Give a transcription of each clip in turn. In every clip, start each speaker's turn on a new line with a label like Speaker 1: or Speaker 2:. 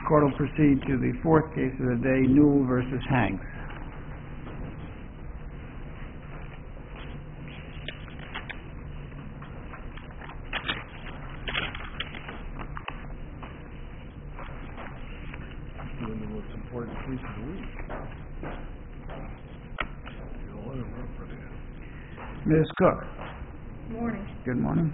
Speaker 1: Court will proceed to the fourth case of the day, Newell v. Hanks.
Speaker 2: One of the most important cases of the week.
Speaker 1: Ms. Cook.
Speaker 3: Good morning.
Speaker 1: Good morning.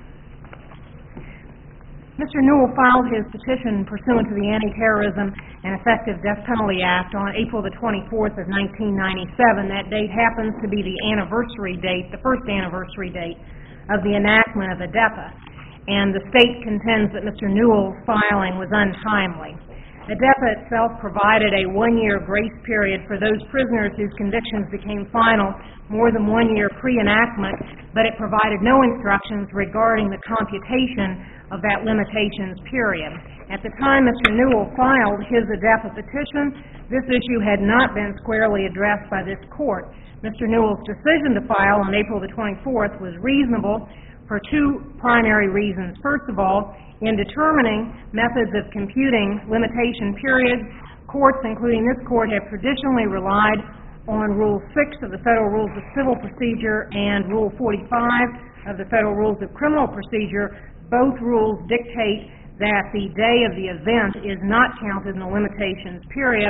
Speaker 3: Mr. Newell filed his petition pursuant to the Anti-Terrorism and Effective Death Penalty Act on April the 24th of 1997. That date happens to be the anniversary date, the first anniversary date of the enactment of ADEPA. And the state contends that Mr. Newell's filing was untimely. ADEPA itself provided a one-year grace period for those prisoners whose convictions became final more than 1 year pre-enactment, but it provided no instructions regarding the computation of that limitations period. At the time Mr. Newell filed his ADEPA petition, this issue had not been squarely addressed by this court. Mr. Newell's decision to file on April the 24th was reasonable for two primary reasons. First of all, in determining methods of computing limitation periods, courts, including this court, have traditionally relied on Rule 6 of the Federal Rules of Civil Procedure and Rule 45 of the Federal Rules of Criminal Procedure. Both rules dictate that the day of the event is not counted in the limitations period,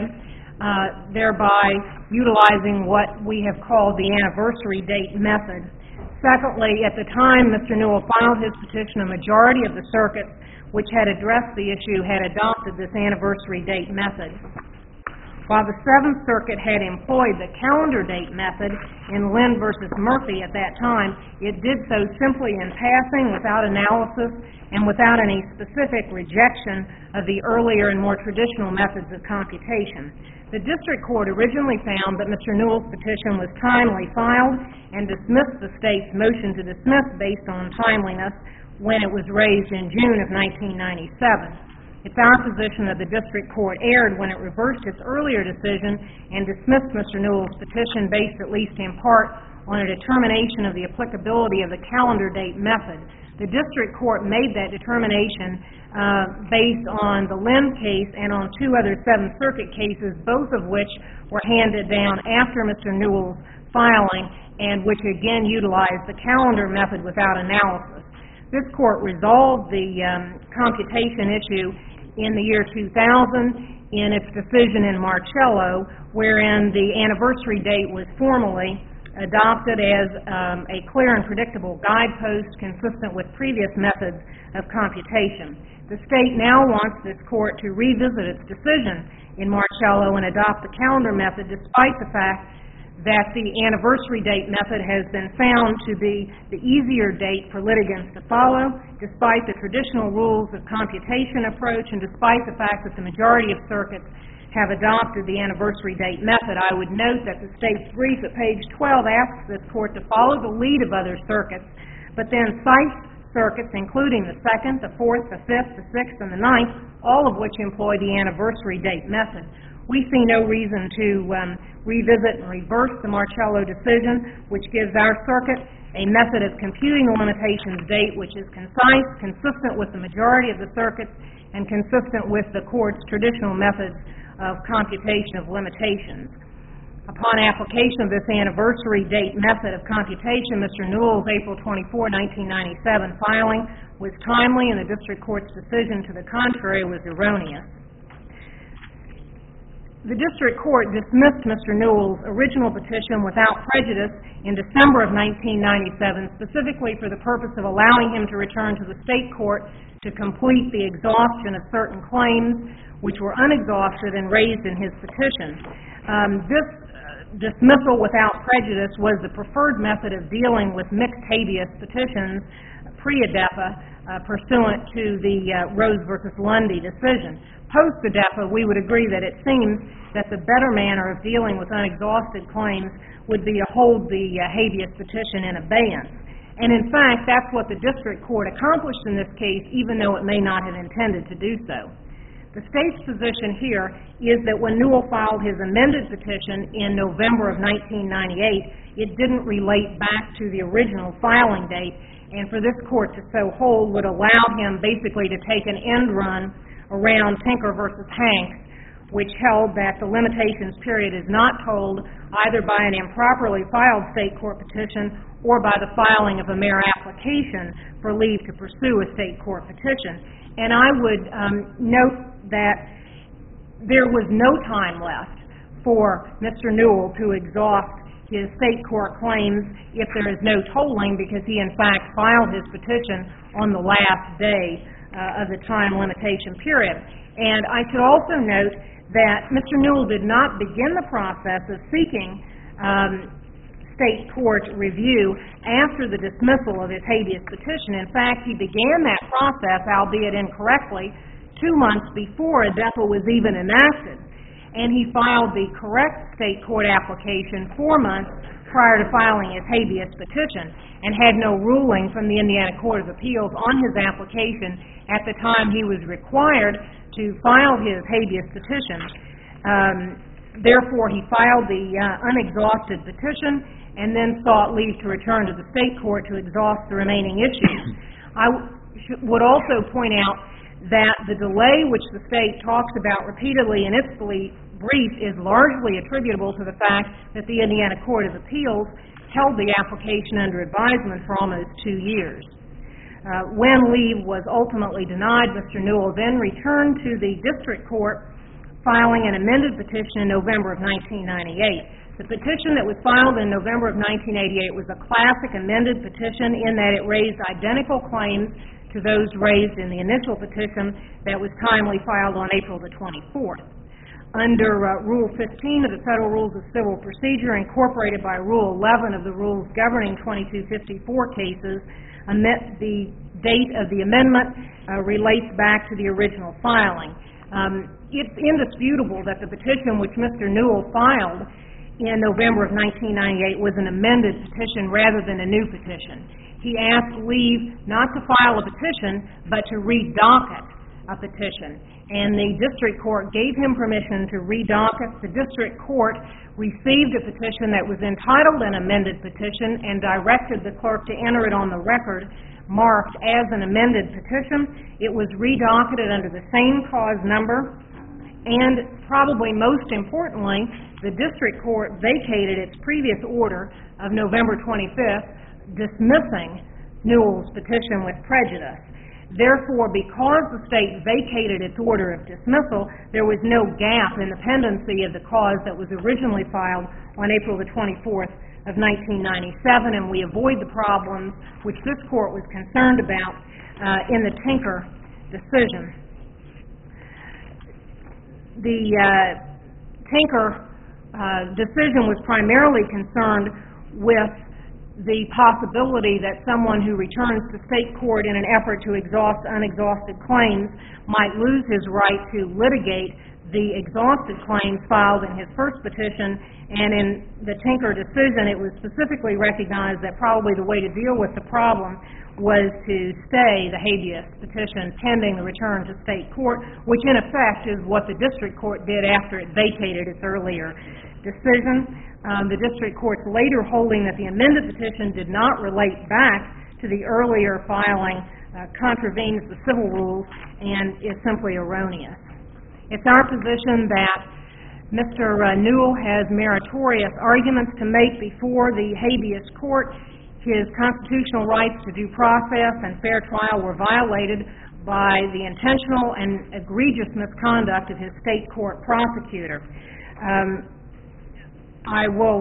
Speaker 3: thereby utilizing what we have called the anniversary date method. Secondly, at the time Mr. Newell filed his petition, a majority of the circuits which had addressed the issue had adopted this anniversary date method. While the Seventh Circuit had employed the calendar date method in Lynn v. Murphy at that time, it did so simply in passing, without analysis, and without any specific rejection of the earlier and more traditional methods of computation. The district court originally found that Mr. Newell's petition was timely filed and dismissed the state's motion to dismiss based on timeliness when it was raised in June of 1997. It's our position that the district court erred when it reversed its earlier decision and dismissed Mr. Newell's petition based at least in part on a determination of the applicability of the calendar date method. The district court made that determination based on the Lynn case and on two other Seventh Circuit cases, both of which were handed down after Mr. Newell's filing and which again utilized the calendar method without analysis. This court resolved the computation issue in the year 2000 in its decision in Marcello, wherein the anniversary date was formally adopted as a clear and predictable guidepost consistent with previous methods of computation. The state now wants this court to revisit its decision in Marcello and adopt the calendar method, despite the fact that the anniversary date method has been found to be the easier date for litigants to follow, despite the traditional rules of computation approach, and despite the fact that the majority of circuits have adopted the anniversary date method. I would note that the state's brief at page 12 asks this court to follow the lead of other circuits, but then cites circuits including the 2nd, the 4th, the 5th, the 6th, and the 9th, all of which employ the anniversary date method. We see no reason to revisit and reverse the Marcello decision, which gives our circuit a method of computing the limitations date which is concise, consistent with the majority of the circuits, and consistent with the court's traditional methods of computation of limitations. Upon application of this anniversary date method of computation, Mr. Newell's April 24, 1997 filing was timely, and the district court's decision to the contrary was erroneous. The district court dismissed Mr. Newell's original petition without prejudice in December of 1997, specifically for the purpose of allowing him to return to the state court to complete the exhaustion of certain claims which were unexhausted and raised in his petition. This dismissal without prejudice was the preferred method of dealing with mixed habeas petitions pre-ADEPA pursuant to the Rose v. Lundy decision. Post-ADEPA, we would agree that it seems that the better manner of dealing with unexhausted claims would be to hold the habeas petition in abeyance. And in fact, that's what the district court accomplished in this case, even though it may not have intended to do so. The state's position here is that when Newell filed his amended petition in November of 1998, it didn't relate back to the original filing date, and for this court to so hold would allow him basically to take an end run around Tinker versus Hanks, which held that the limitations period is not told either by an improperly filed state court petition or by the filing of a mere application for leave to pursue a state court petition. And I would note that there was no time left for Mr. Newell to exhaust his state court claims if there is no tolling, because he in fact filed his petition on the last day of the time limitation period. And I should also note that Mr. Newell did not begin the process of seeking state court review after the dismissal of his habeas petition. In fact, he began that process, albeit incorrectly, 2 months before ADEPA was even enacted. And he filed the correct state court application 4 months prior to filing his habeas petition, and had no ruling from the Indiana Court of Appeals on his application at the time he was required to file his habeas petition. Therefore, he filed the unexhausted petition and then sought leave to return to the state court to exhaust the remaining issues. I would also point out that the delay which the state talks about repeatedly in its brief is largely attributable to the fact that the Indiana Court of Appeals held the application under advisement for almost 2 years. When leave was ultimately denied, Mr. Newell then returned to the district court, filing an amended petition in November of 1998. The petition that was filed in November of 1988 was a classic amended petition in that it raised identical claims to those raised in the initial petition that was timely filed on April the 24th. Under Rule 15 of the Federal Rules of Civil Procedure, incorporated by Rule 11 of the rules governing 2254 cases, the date of the amendment relates back to the original filing. It's indisputable that the petition which Mr. Newell filed in November of 1998 was an amended petition rather than a new petition. He asked leave not to file a petition, but to redocket a petition. And the district court gave him permission to redocket. The district court received a petition that was entitled an amended petition and directed the clerk to enter it on the record marked as an amended petition. It was redocketed under the same cause number, and probably most importantly, the district court vacated its previous order of November 25th, dismissing Newell's petition with prejudice. Therefore, because the state vacated its order of dismissal, there was no gap in the pendency of the cause that was originally filed on April the 24th of 1997, and we avoid the problems which this court was concerned about in the Tinker decision. The Tinker decision was primarily concerned with the possibility that someone who returns to state court in an effort to exhaust unexhausted claims might lose his right to litigate the exhausted claims filed in his first petition. And in the Tinker decision, it was specifically recognized that probably the way to deal with the problem was to stay the habeas petition pending the return to state court, which in effect is what the district court did after it vacated its earlier decision. The district court's later holding that the amended petition did not relate back to the earlier filing contravenes the civil rules and is simply erroneous. It's our position that Mr. Newell has meritorious arguments to make before the habeas court. His constitutional rights to due process and fair trial were violated by the intentional and egregious misconduct of his state court prosecutor. I will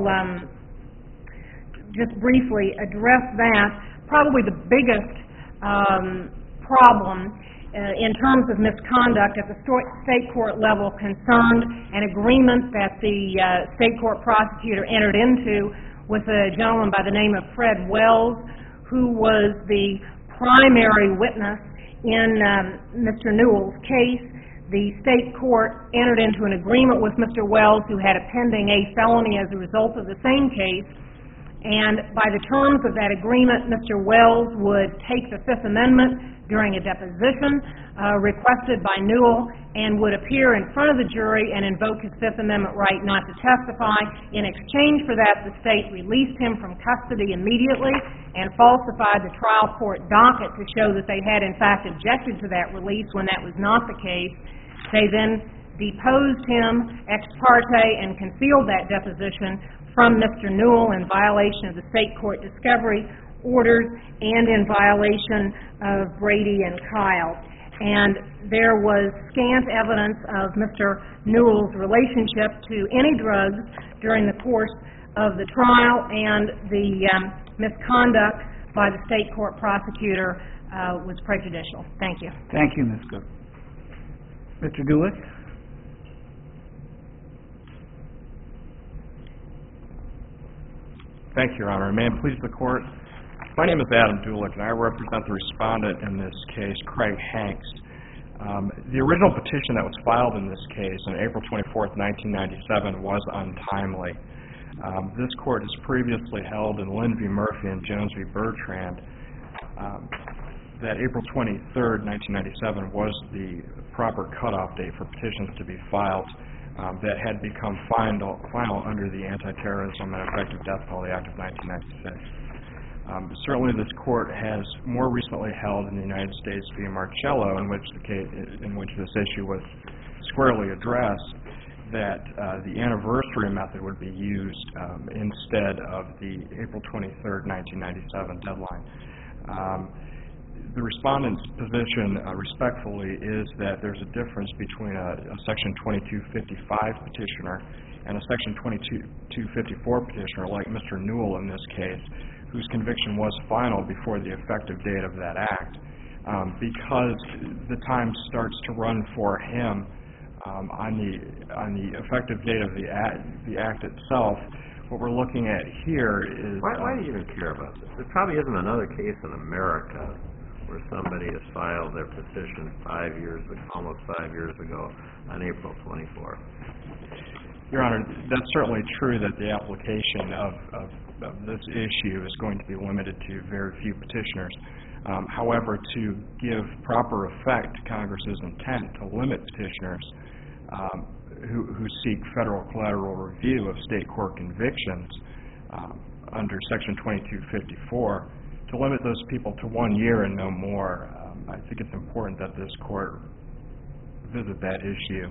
Speaker 3: just briefly address that. Probably the biggest problem in terms of misconduct at the state court level concerned an agreement that the state court prosecutor entered into with a gentleman by the name of Fred Wells, who was the primary witness in Mr. Newell's case. The state court entered into an agreement with Mr. Wells, who had a pending A felony as a result of the same case, and by the terms of that agreement, Mr. Wells would take the Fifth Amendment during a deposition requested by Newell and would appear in front of the jury and invoke his Fifth Amendment right not to testify. In exchange for that, the state released him from custody immediately and falsified the trial court docket to show that they had in fact objected to that release when that was not the case. They then deposed him ex parte and concealed that deposition from Mr. Newell in violation of the state court discovery orders and in violation of Brady and Kyle. And there was scant evidence of Mr. Newell's relationship to any drugs during the course of the trial, and the misconduct by the state court prosecutor was prejudicial. Thank you.
Speaker 1: Thank you, Ms. Cook. Mr. Dulick?
Speaker 4: Thank you, Your Honor. May it please the Court? My name is Adam Dulick, and I represent the respondent in this case, Craig Hanks. The original petition that was filed in this case on April 24th, 1997 was untimely. This Court has previously held in Lynn v. Murphy and Jones v. Bertrand that April 23rd, 1997 was the proper cutoff date for petitions to be filed that had become final under the Anti-Terrorism and Effective Death Penalty Act of 1996. Certainly this Court has more recently held in the United States v. Marcello, in which this issue was squarely addressed, that the anniversary method would be used instead of the April 23rd, 1997 deadline. The respondent's position, respectfully, is that there's a difference between a Section 2255 petitioner and a Section 2254 petitioner, like Mr. Newell in this case, whose conviction was final before the effective date of that act, because the time starts to run for him on the effective date of the act itself. What we're looking at here is...
Speaker 5: Why do you even care about this? There probably isn't another case in America where somebody has filed their petition almost 5 years ago on April 24th.
Speaker 4: Your Honor, that's certainly true that the application of this issue is going to be limited to very few petitioners. However, to give proper effect to Congress's intent to limit petitioners who seek federal collateral review of state court convictions under Section 2254, to limit those people to 1 year and no more, I think it's important that this Court visit that issue.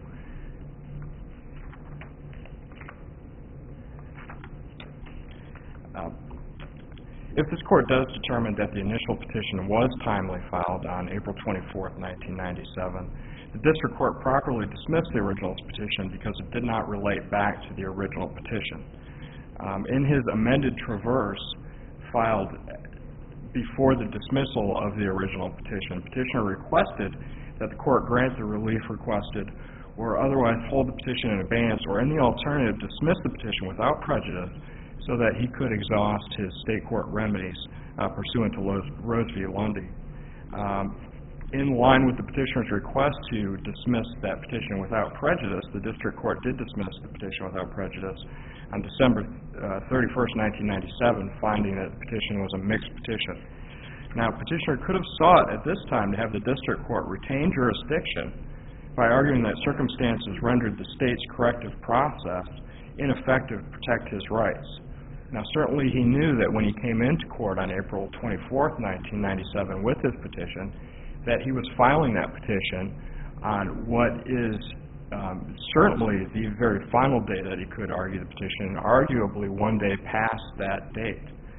Speaker 4: If this Court does determine that the initial petition was timely filed on April 24th, 1997, the District Court properly dismissed the original petition because it did not relate back to the original petition. In his amended traverse filed before the dismissal of the original petition, petitioner requested that the Court grant the relief requested or otherwise hold the petition in abeyance or, in the alternative, dismiss the petition without prejudice so that he could exhaust his state court remedies pursuant to Rose v. Lundy. In line with the petitioner's request to dismiss that petition without prejudice, the District Court did dismiss the petition without prejudice on December 31st, 1997, finding that the petition was a mixed petition. Now, petitioner could have sought at this time to have the District Court retain jurisdiction by arguing that circumstances rendered the state's corrective process ineffective to protect his rights. Now, certainly he knew that when he came into court on April 24th, 1997 with his petition, that he was filing that petition on what is certainly the very final day that he could argue the petition, and arguably 1 day past that date.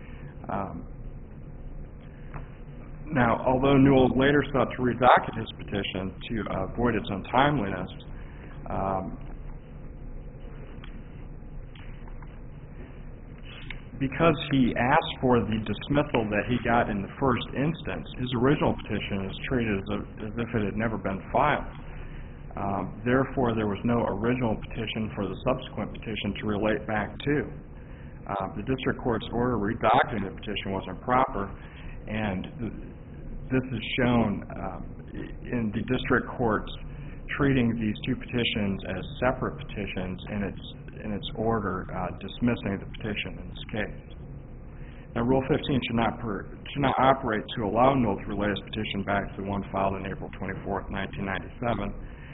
Speaker 4: Now, although Newell later sought to redocket his petition to avoid its untimeliness, because he asked for the dismissal that he got in the first instance, his original petition is treated as if it had never been filed. Therefore, there was no original petition for the subsequent petition to relate back to. The District Court's order redocketing the petition was improper, and this is shown in the District Court's treating these two petitions as separate petitions in its order dismissing the petition in this case. Now, Rule 15 should not operate to allow Newell to relay his petition back to the one filed on April 24th, 1997.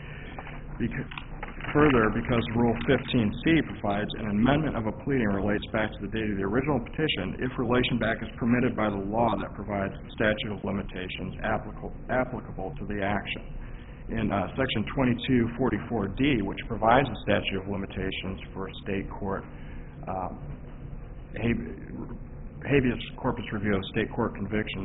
Speaker 4: Further, because Rule 15C provides an amendment of a pleading relates back to the date of the original petition if relation back is permitted by the law that provides the statute of limitations applicable to the action. In Section 2244D, which provides the statute of limitations for state court habeas corpus review of state court convictions,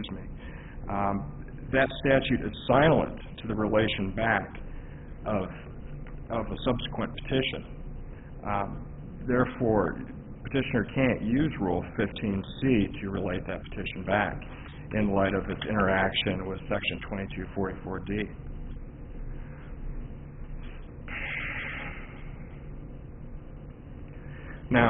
Speaker 4: that statute is silent to the relation back of a subsequent petition. Therefore, petitioner can't use Rule 15C to relate that petition back in light of its interaction with Section 2244D. Now,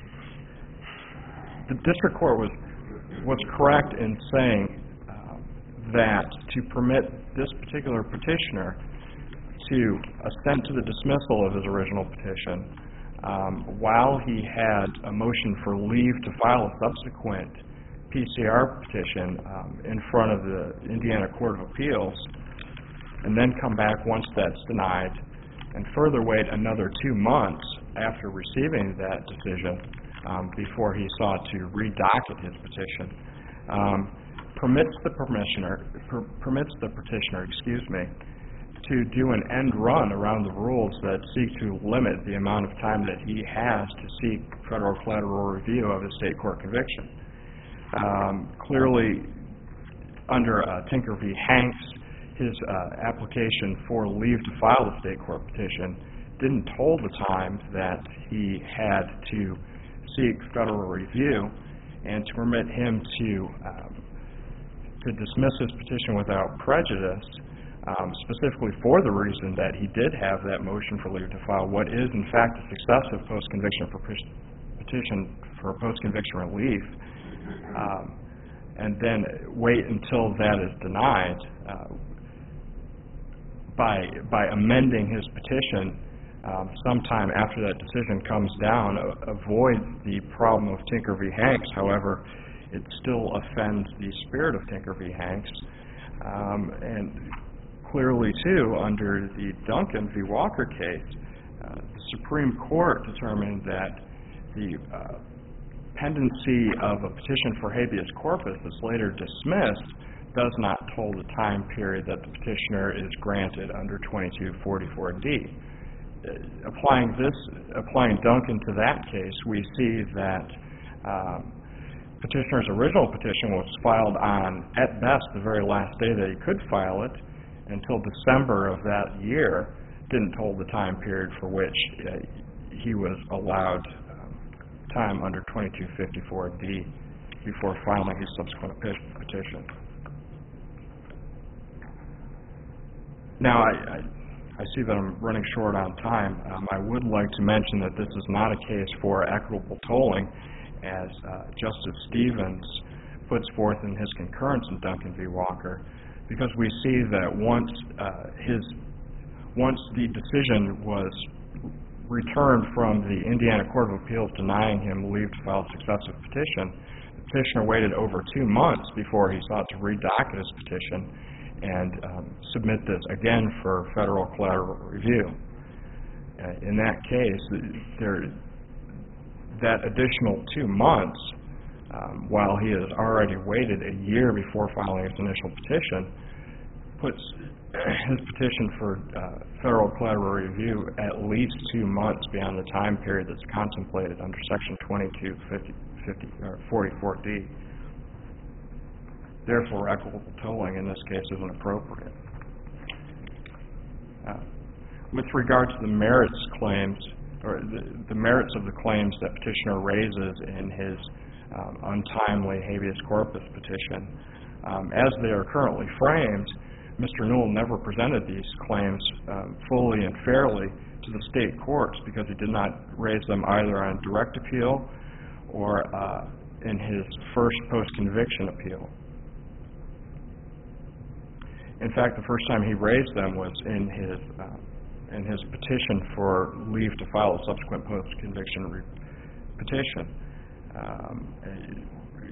Speaker 4: the district court was correct in saying that to permit this particular petitioner to assent to the dismissal of his original petition while he had a motion for leave to file a subsequent PCR petition in front of the Indiana Court of Appeals, and then come back once that's denied, and further wait another 2 months after receiving that decision before he sought to redocket his petition, permits the petitioner, to do an end run around the rules that seek to limit the amount of time that he has to seek federal collateral review of his state court conviction. Clearly, under Tinker v. Hanks, his application for leave to file a state court petition didn't hold the time that he had to seek federal review, and to permit him to dismiss his petition without prejudice, specifically for the reason that he did have that motion for leave to file what is in fact a successive post-conviction petition for post-conviction relief, and then wait until that is denied by amending his petition sometime after that decision comes down, avoid the problem of Tinker v. Hanks. However, it still offends the spirit of Tinker v. Hanks. And clearly, too, under the Duncan v. Walker case, the Supreme Court determined that the pendency of a petition for habeas corpus that's later dismissed does not toll the time period that the petitioner is granted under 2244D. Applying Duncan to that case, we see that petitioner's original petition was filed on, at best, the very last day that he could file it, until December of that year, didn't toll the time period for which he was allowed time under 2254D before filing his subsequent petition. Now, I see that I'm running short on time. I would like to mention that this is not a case for equitable tolling, as Justice Stevens puts forth in his concurrence in Duncan v. Walker, because we see that once the decision was returned from the Indiana Court of Appeals denying him leave to file a successive petition, the petitioner waited over 2 months before he sought to redocket his petition and submit this again for federal collateral review. In that case, that additional 2 months, while he has already waited a year before filing his initial petition, puts his petition for federal collateral review at least 2 months beyond the time period that's contemplated under Section 2244D. Therefore, equitable tolling in this case isn't appropriate. With regard to the merits claims, or the merits of the claims that petitioner raises in his untimely habeas corpus petition, as they are currently framed, Mr. Newell never presented these claims fully and fairly to the state courts because he did not raise them either on direct appeal or in his first post-conviction appeal. In fact, the first time he raised them was in his petition for leave to file a subsequent post-conviction petition.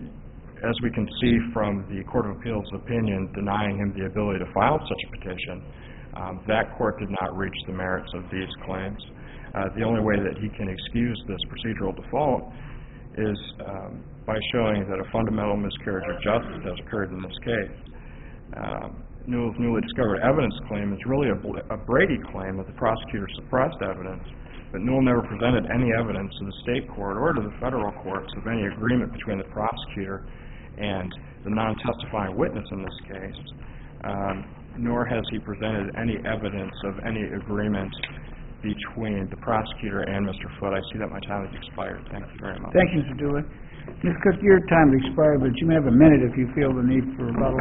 Speaker 4: as we can see from the Court of Appeals opinion denying him the ability to file such a petition, that court did not reach the merits of these claims. The only way that he can excuse this procedural default is by showing that a fundamental miscarriage of justice has occurred in this case. Newell's newly discovered evidence claim is really a Brady claim that the prosecutor suppressed evidence, but Newell never presented any evidence to the state court or to the federal courts of any agreement between the prosecutor and the non-testifying witness in this case, nor has he presented any evidence of any agreement between the prosecutor and Mr. Foote. I see that my time has expired. Thank you very much.
Speaker 1: Thank you, Mr. Dooley. Ms. Cook, your time has expired, but you may have a minute if you feel the need for rebuttal.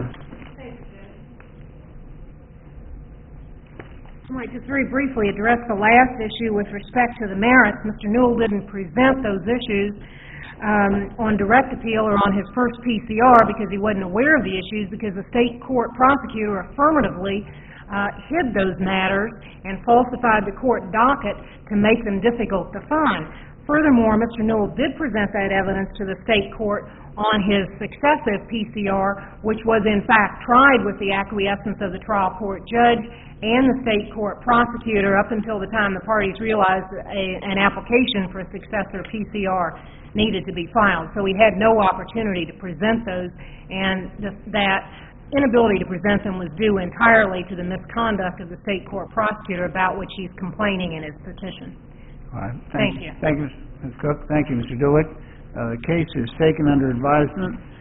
Speaker 3: I might just very briefly address the last issue with respect to the merits. Mr. Newell didn't present those issues on direct appeal or on his first PCR because he wasn't aware of the issues, because the state court prosecutor affirmatively hid those matters and falsified the court docket to make them difficult to find. Furthermore, Mr. Newell did present that evidence to the state court on his successive PCR, which was in fact tried with the acquiescence of the trial court judge and the state court prosecutor up until the time the parties realized an application for a successor PCR needed to be filed. So he had no opportunity to present those, and that inability to present them was due entirely to the misconduct of the state court prosecutor about which he's complaining in his petition.
Speaker 1: All right.
Speaker 3: Thank you.
Speaker 1: Thank you, Ms. Cook. Thank you, Mr. Dooley. The case is taken under advisement.